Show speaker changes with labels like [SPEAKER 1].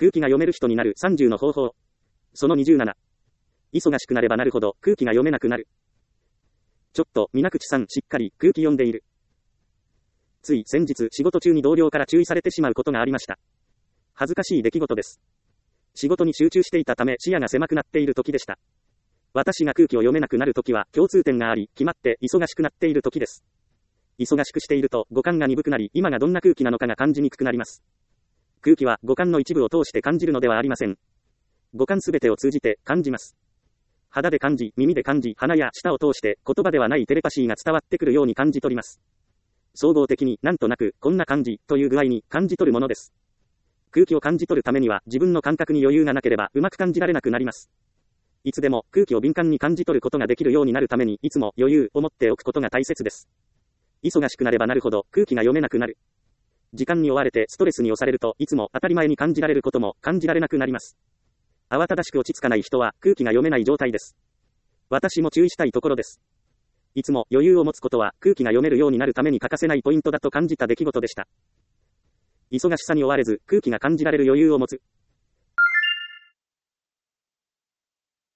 [SPEAKER 1] 空気が読める人になる30の方法。その27。忙しくなればなるほど空気が読めなくなる。ちょっと、皆口さんしっかり空気読んでいる。つい先日仕事中に同僚から注意されてしまうことがありました。恥ずかしい出来事です。仕事に集中していたため視野が狭くなっている時でした。私が空気を読めなくなる時は共通点があり、決まって忙しくなっている時です。忙しくしていると五感が鈍くなり、今がどんな空気なのかが感じにくくなります。空気は五感の一部を通して感じるのではありません。五感すべてを通じて感じます。肌で感じ、耳で感じ、鼻や舌を通して言葉ではないテレパシーが伝わってくるように感じ取ります。総合的になんとなくこんな感じという具合に感じ取るものです。空気を感じ取るためには自分の感覚に余裕がなければうまく感じられなくなります。いつでも空気を敏感に感じ取ることができるようになるためにいつも余裕を持っておくことが大切です。忙しくなればなるほど空気が読めなくなる。時間に追われてストレスに押されるといつも当たり前に感じられることも感じられなくなります。慌ただしく落ち着かない人は空気が読めない状態です。私も注意したいところです。いつも余裕を持つことは空気が読めるようになるために欠かせないポイントだと感じた出来事でした。忙しさに追われず空気が感じられる余裕を持つ。